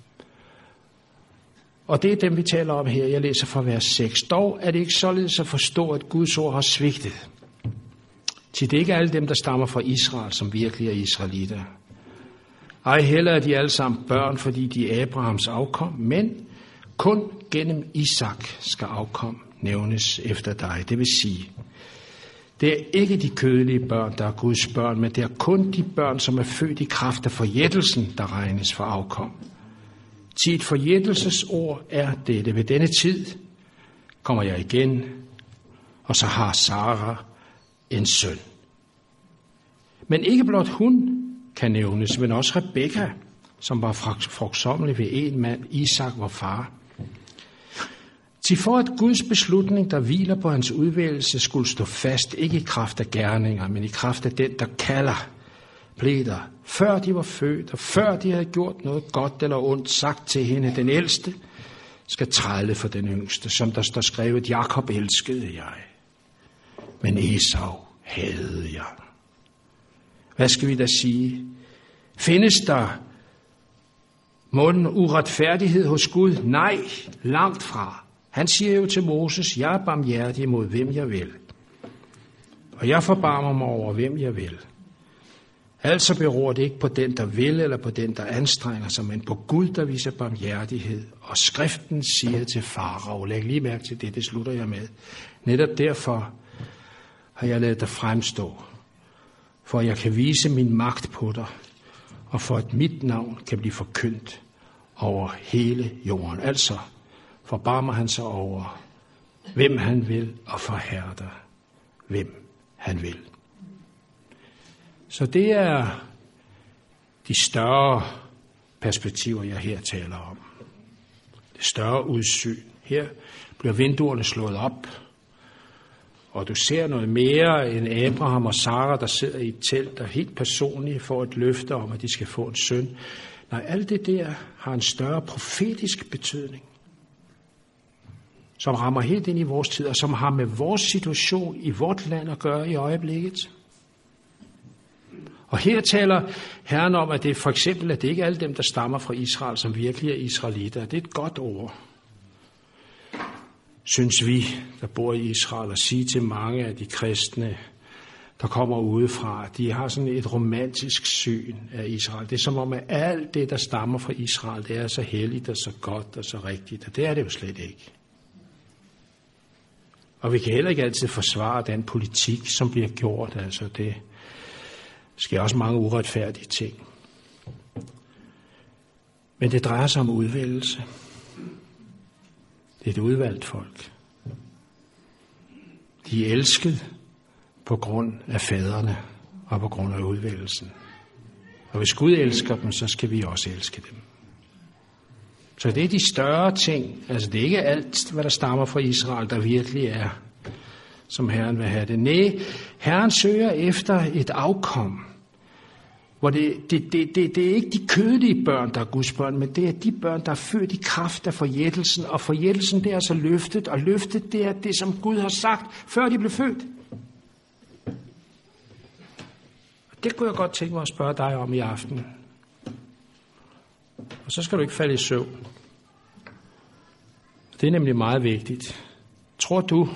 [SPEAKER 1] Og det er dem, vi taler om her. Jeg læser fra vers seks. Dog er det ikke således at forstå, at Guds ord har svigtet. Til det er ikke alle dem, der stammer fra Israel, som virkelig er israelitter. Ej heller er de alle sammen børn, fordi de er Abrahams afkom, men kun gennem Isak skal afkom nævnes efter dig. Det vil sige, det er ikke de kødelige børn, der er Guds børn, men det er kun de børn, som er født i kraft af forjættelsen, der regnes for afkom. Til et forjættelsesord er dette. Ved denne tid kommer jeg igen, og så har Sara en søn. Men ikke blot hun kan nævnes, men også Rebekka, som var frugtsommelig ved en mand, Isak var far. Til for at Guds beslutning, der hviler på hans udvælgelse, skulle stå fast, ikke i kraft af gerninger, men i kraft af den, der kalder, blev der, før de var født, og før de havde gjort noget godt eller ondt, sagt til hende, den ældste skal trælle for den yngste, som der står skrevet, Jakob elskede jeg, men Esau hadede jeg. Hvad skal vi da sige? Findes der måden uretfærdighed hos Gud? Nej, langt fra. Han siger jo til Moses, jeg er barmhjertig mod hvem jeg vil, og jeg forbarmer mig over hvem jeg vil. Altså beror det ikke på den, der vil, eller på den, der anstrenger sig, men på Gud, der viser barmhjertighed. Og skriften siger til Farao, læg lige mærke til det, det slutter jeg med. Netop derfor har jeg ladet dig fremstå, for jeg kan vise min magt på dig, og for at mit navn kan blive forkyndt over hele jorden. Altså forbarmer han sig over, hvem han vil, og forhærder, hvem han vil. Så det er de større perspektiver, jeg her taler om. Det større udsyn. Her bliver vinduerne slået op, og du ser noget mere end Abraham og Sara, der sidder i et telt, der helt personligt får et løfte om, at de skal få en søn. Nej, alt det der har en større profetisk betydning, som rammer helt ind i vores tid, og som har med vores situation i vort land at gøre i øjeblikket. Og her taler Herren om, at det for eksempel, at det ikke er alle dem, der stammer fra Israel, som virkelig er israelitter. Det er et godt ord, synes vi, der bor i Israel, at sige til mange af de kristne, der kommer udefra, de har sådan et romantisk syn af Israel. Det er som om, at alt det, der stammer fra Israel, det er så helligt og så godt og så rigtigt, og det er det jo slet ikke. Og vi kan heller ikke altid forsvare den politik, som bliver gjort, altså det sker også mange uretfærdige ting. Men det drejer sig om udvælgelse. Det er et udvalgt folk. De er elsket på grund af fædrene og på grund af udvælgelsen. Og hvis Gud elsker dem, så skal vi også elske dem. Så det er de større ting. Altså det er ikke alt, hvad der stammer fra Israel, der virkelig er, som Herren vil have det. Nej, Herren søger efter et afkom, hvor det, det, det, det, det er ikke de kødelige børn, der er Guds børn, men det er de børn, der er født i kraft af forjættelsen. Og forjættelsen, det er altså løftet, og løftet, det er det, som Gud har sagt, før de blev født. Og det kunne jeg godt tænke mig at spørge dig om i aften. Og så skal du ikke falde i søvn. Det er nemlig meget vigtigt. Tror du,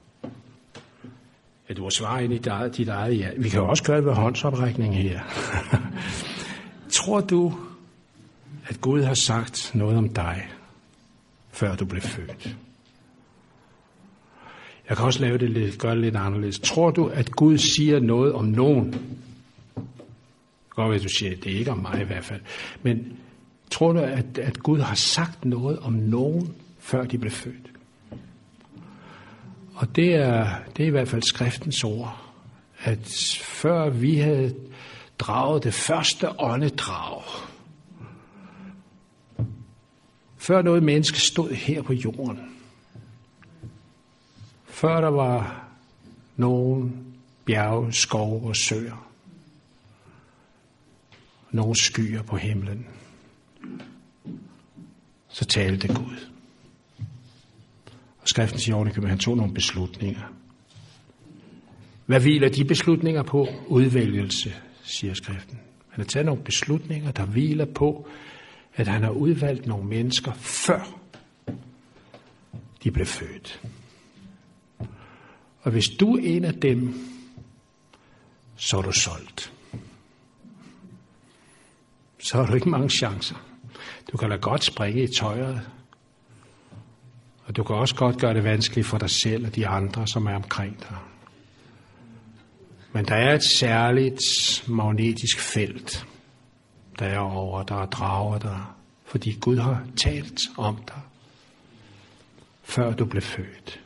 [SPEAKER 1] at du har svaret ind i dit eget, dit eget ja? Vi kan jo også gøre det ved håndsoprækning her. Tror du, at Gud har sagt noget om dig, før du blev født? Jeg kan også lave det lidt, gøre det lidt anderledes. Tror du, at Gud siger noget om nogen? Godt ved, du siger, det er ikke om mig i hvert fald. Men tror du, at, at Gud har sagt noget om nogen, før de blev født? Og det er, det er i hvert fald skriftens ord, at før vi havde draget det første åndedrag, før noget menneske stod her på jorden, før der var nogen bjerge, skove og søer, nogle skyer på himlen, så talte Gud. Og skriften siger ordentligt, at han tog nogle beslutninger. Hvad hviler de beslutninger på? Udvælgelse, siger skriften. Han har taget nogle beslutninger, der hviler på, at han har udvalgt nogle mennesker, før de blev født. Og hvis du er en af dem, så er du solgt. så har du ikke mange chancer. Du kan da godt springe i tøjet. Og du kan også godt gøre det vanskeligt for dig selv og de andre, som er omkring dig. Men der er et særligt magnetisk felt, der er over dig og drager dig, fordi Gud har talt om dig, før du blev født.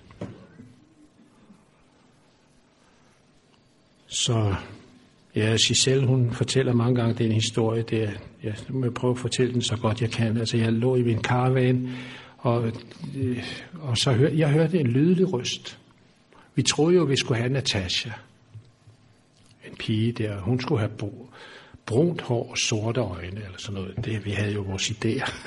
[SPEAKER 1] Så ja, Giselle, hun fortæller mange gange den historie der. Jeg må prøve at fortælle den så godt jeg kan. Altså, jeg lå i min karavan, og, og så hør, jeg hørte en lydelig røst. Vi troede jo, vi skulle have Natasha. En pige der. Hun skulle have bo, brunt hår og sorte øjne, eller sådan noget. Det, vi havde jo vores idéer.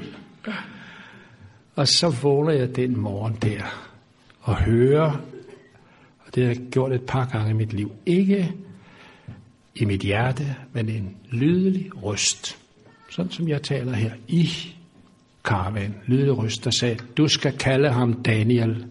[SPEAKER 1] Og så vågner jeg den morgen der, og hører, og det har jeg gjort et par gange i mit liv, ikke i mit hjerte, men en lydelig røst, sådan som jeg taler her, i karavan, lydelig røst, der sagde, du skal kalde ham Daniel.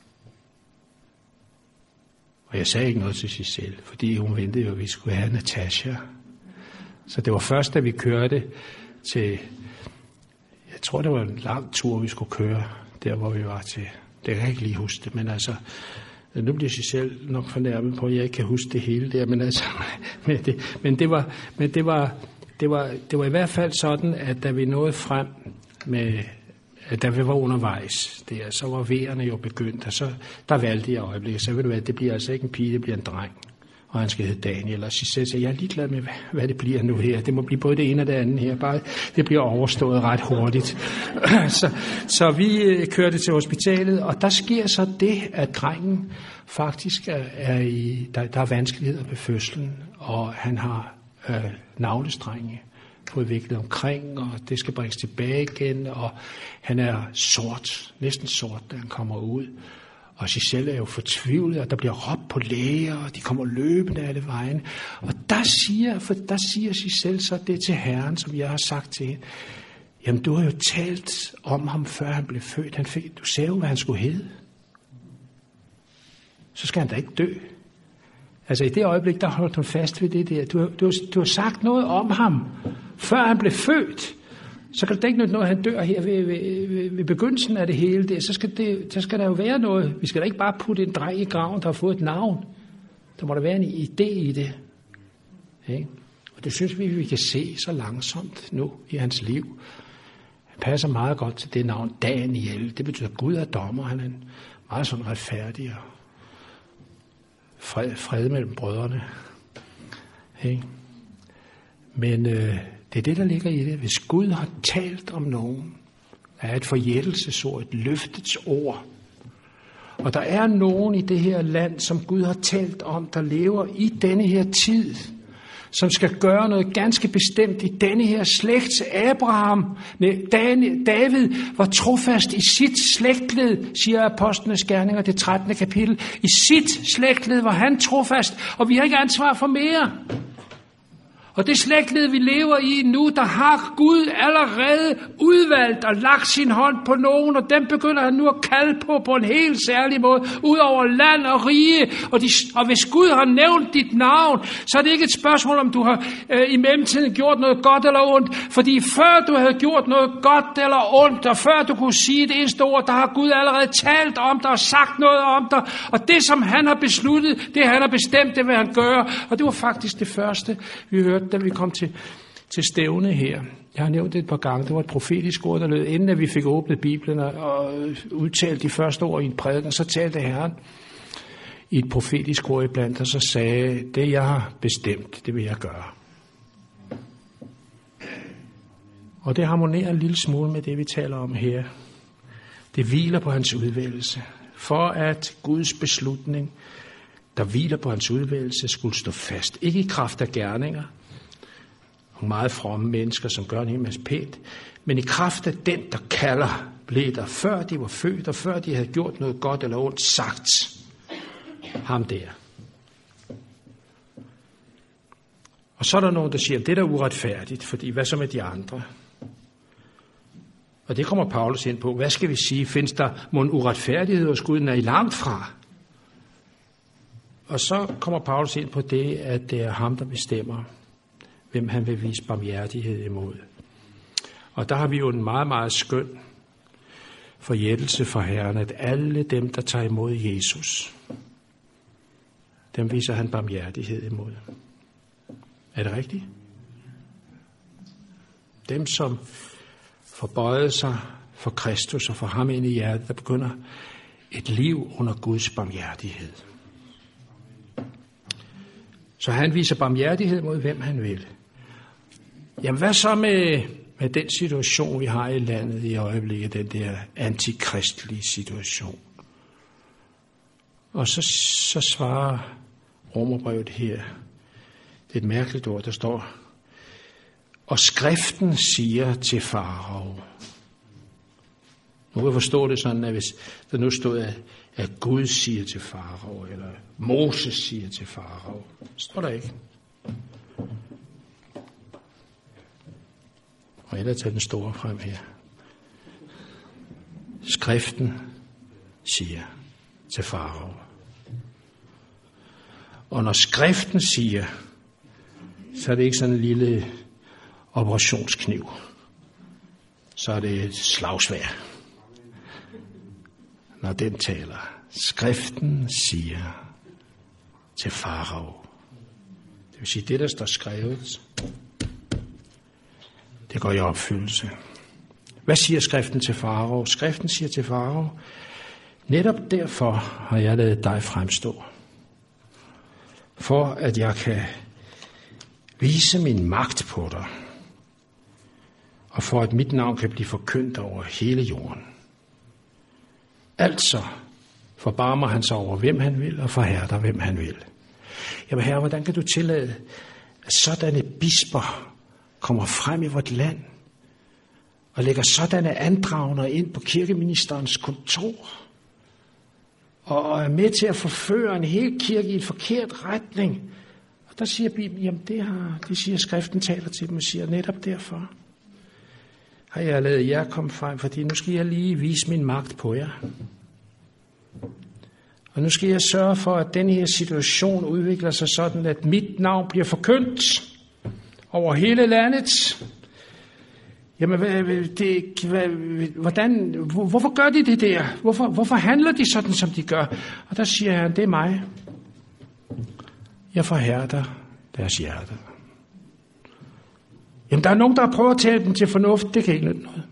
[SPEAKER 1] Og jeg sagde ikke noget til sig selv, fordi hun ventede jo, at vi skulle have Natasha. Så det var først, da vi kørte til, jeg tror, det var en lang tur, vi skulle køre, der hvor vi var til, det kan jeg ikke lige huske det, men altså, nu bliver jeg selv nok fornærmet på, at jeg ikke kan huske det hele der, men altså, men det, men det var, men det var, det var, det var i hvert fald sådan, at da vi nåede frem med, at da vi var undervejs, der, så var vejerne jo begyndt, og så, der valgte jeg øjeblikket, så ved du hvad, det bliver altså ikke en pige, det bliver en dreng, og han skal hedde Daniel, og så sagde jeg er ligeglad med, hvad, hvad det bliver nu her, det må blive både det ene og det andet her, bare det bliver overstået ret hurtigt. så, så vi kørte til hospitalet, og der sker så det, at drengen faktisk er, er i, der, der er vanskeligheder ved fødslen, og han har øh, navlestrenge fået viklet omkring, og det skal bringes tilbage igen, og han er sort, næsten sort, da han kommer ud. Og Giselle er jo fortvivlet, og der bliver råbt på læger, og de kommer løbende alle vejen. Og der siger, for der siger Giselle så det til Herren, som jeg har sagt til hende. Jamen, du har jo talt om ham, før han blev født. Han fik, du sagde jo, hvad han skulle hedde. Så skal han da ikke dø. Altså, i det øjeblik, der holdt hun fast ved det der. Du, du, du har sagt noget om ham, før han blev født. Så kan det ikke noget, når han dør her ved, ved, ved, ved begyndelsen af det hele. Der, så, skal det, så skal der jo være noget. Vi skal da ikke bare putte en dreng i graven, der har fået et navn. Der må der være en idé i det. Okay? Og det synes vi, vi kan se så langsomt nu i hans liv. Han passer meget godt til det navn Daniel. Det betyder Gud er dommer. Han er en meget sådan retfærdig og fred, fred mellem brødrene. Okay? Men øh, det er det, der ligger i det. Hvis Gud har talt om nogen, der er et forjættelsesord, et løftets ord. Og der er nogen i det her land, som Gud har talt om, der lever i denne her tid, som skal gøre noget ganske bestemt i denne her slægt. Abraham, David var trofast i sit slægtled, siger Apostlenes Gerninger, det trettende kapitel. I sit slægtled var han trofast, og vi har ikke ansvar for mere. Og det slægtled, vi lever i nu, der har Gud allerede udvalgt og lagt sin hånd på nogen, og dem begynder han nu at kalde på på en helt særlig måde, ud over land og rige. Og, de, og hvis Gud har nævnt dit navn, så er det ikke et spørgsmål, om du har øh, i mellemtiden gjort noget godt eller ondt. Fordi før du havde gjort noget godt eller ondt, og før du kunne sige det eneste ord, der har Gud allerede talt om dig og sagt noget om dig. Og det, som han har besluttet, det han har bestemt, det vil han gøre. Og det var faktisk det første, vi hørte, da vi kom til, til stævne her. Jeg har nævnt det et par gange. Det var et profetisk ord, der lød. Inden at vi fik åbnet Bibelen og udtalt de første ord i en prædiken, så talte Herren i et profetisk ord iblandt, og så sagde, det jeg har bestemt, det vil jeg gøre. Og det harmonerer en lille smule med det, vi taler om her. Det hviler på hans udvælgelse. For at Guds beslutning, der hviler på hans udvælgelse, skulle stå fast. Ikke i kraft af gerninger, og meget fromme mennesker, som gør en hel masse pænt, men i kraft af den, der kalder, blev der, før de var født, og før de havde gjort noget godt eller ondt, sagt ham der. Og så er der nogen, der siger, at det er da uretfærdigt, fordi hvad så med de andre? Og det kommer Paulus ind på. Hvad skal vi sige? Findes der mon uretfærdighed hos Gud, når I langt fra? Og så kommer Paulus ind på det, at det er ham, der bestemmer, hvem han vil vise barmhjertighed imod. Og der har vi jo en meget, meget skøn forjættelse for Herren, at alle dem, der tager imod Jesus, dem viser han barmhjertighed imod. Er det rigtigt? Dem, som forbøjede sig for Kristus og for ham ind i hjertet, der begynder et liv under Guds barmhjertighed. Så han viser barmhjertighed mod hvem han vil. Jamen hvad så med, med den situation, vi har i landet i øjeblikket, den der antikristelige situation? Og så, så svarer Romerbrevet her, det er et mærkeligt ord, der står, og skriften siger til farao. Nu kan jeg forstå det sådan, at hvis der nu stod, at, at Gud siger til farao, eller Moses siger til farao, står der ikke. Og ellers tager den store frem her. Skriften siger til farao. Og når skriften siger, så er det ikke sådan en lille operationskniv. Så er det et slagsværd. Når den taler. Skriften siger til farao. Det vil sige, det der står skrevet, det går i opfyldelse. Hvad siger skriften til farao? Skriften siger til farao, netop derfor har jeg ladet dig fremstå. For at jeg kan vise min magt på dig. Og for at mit navn kan blive forkyndt over hele jorden. Altså forbarmer han sig over, hvem han vil, og forhærder, hvem han vil. Jamen herre, hvordan kan du tillade, at sådanne bisper kommer frem i vort land, og lægger sådanne andragner ind på kirkeministerens kontor, og er med til at forføre en hel kirke i en forkert retning. Og der siger Bibelen, jamen det har, det siger skriften taler til dem, og siger netop derfor har jeg ladet jer komme frem, fordi nu skal jeg lige vise min magt på jer. Og nu skal jeg sørge for, at den her situation udvikler sig sådan, at mit navn bliver forkyndt over hele landet. Jamen, det, hvordan, hvorfor gør de det der? Hvorfor, hvorfor handler de sådan, som de gør? Og der siger han, det er mig. Jeg forhærder deres hjerter. Jamen, der er nogen, der har prøvet at tale dem til fornuft. Det kan ikke nytte noget.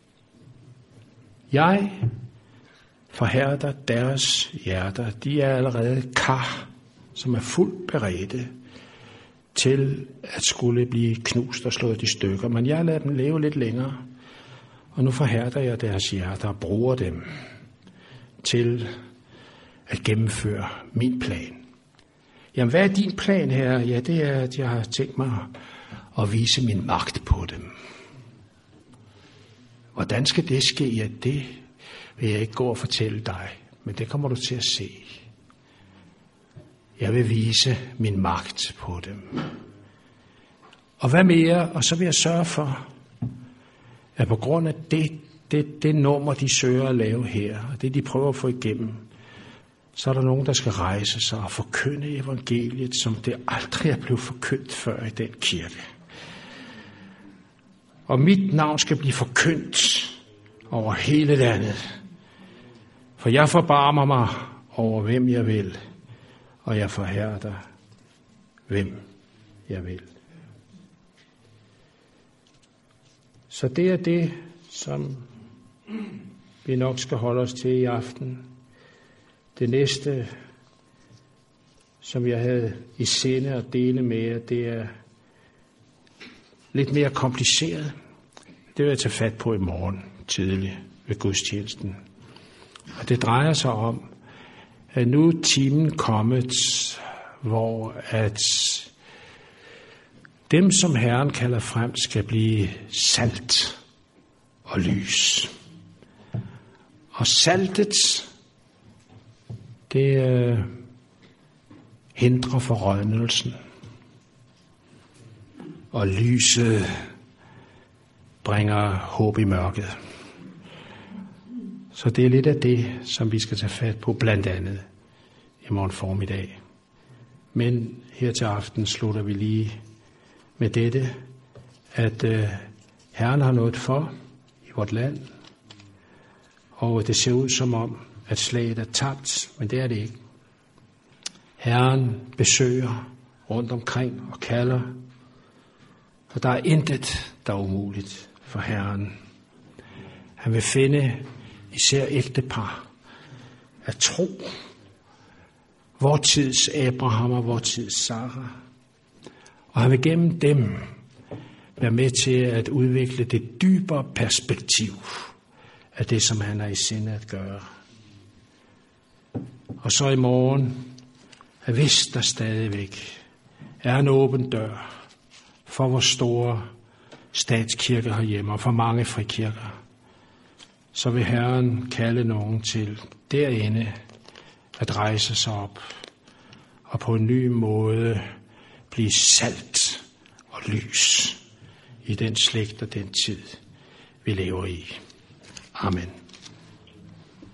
[SPEAKER 1] Jeg forhærder deres hjerter. De er allerede kar, som er fuldt beredte til at skulle blive knust og slået i stykker. Men jeg lader dem leve lidt længere. Og nu forhærder jeg deres hjerter og bruger dem til at gennemføre min plan. Jamen, hvad er din plan her? Ja, det er, at jeg har tænkt mig at vise min magt på dem. Hvordan skal det ske? Ja, det vil jeg ikke gå og fortælle dig, men det kommer du til at se. Jeg vil vise min magt på dem. Og hvad mere? Og så vil jeg sørge for, at på grund af det, det, det nummer, de søger at lave her, og det, de prøver at få igennem, så er der nogen, der skal rejse sig og forkynde evangeliet, som det aldrig er blevet forkyndt før i den kirke. Og mit navn skal blive forkyndt over hele landet. For jeg forbarmer mig over, hvem jeg vil, og jeg forhærder, hvem jeg vil. Så det er det, som vi nok skal holde os til i aften. Det næste, som jeg havde i sinde at dele med jer, det er lidt mere kompliceret. Det vil jeg tage fat på i morgen tidligt ved gudstjenesten. Og det drejer sig om, at nu er timen kommet, hvor at dem, som Herren kalder frem, skal blive salt og lys. Og saltet, det øh, hindrer forrådnelsen. Og lyset bringer håb i mørket. Så det er lidt af det, som vi skal tage fat på, blandt andet i morgen formiddag. Men her til aften slutter vi lige med dette, at øh, Herren har noget for i vort land, og det ser ud som om, at slaget er tabt, men det er det ikke. Herren besøger rundt omkring og kalder, og der er intet, der er umuligt for Herren. Han vil finde især ægtepar af tro, vor tids Abraham og vor tids Sarah. Og han vil gennem dem være med til at udvikle det dybere perspektiv af det, som han er i sinde at gøre. Og så i morgen, at hvis der stadigvæk er en åben dør for vores store statskirke herhjemme og for mange frikirker, så vil Herren kalde nogen til derinde at rejse sig op og på en ny måde blive salt og lys i den slægt og den tid, vi lever i. Amen.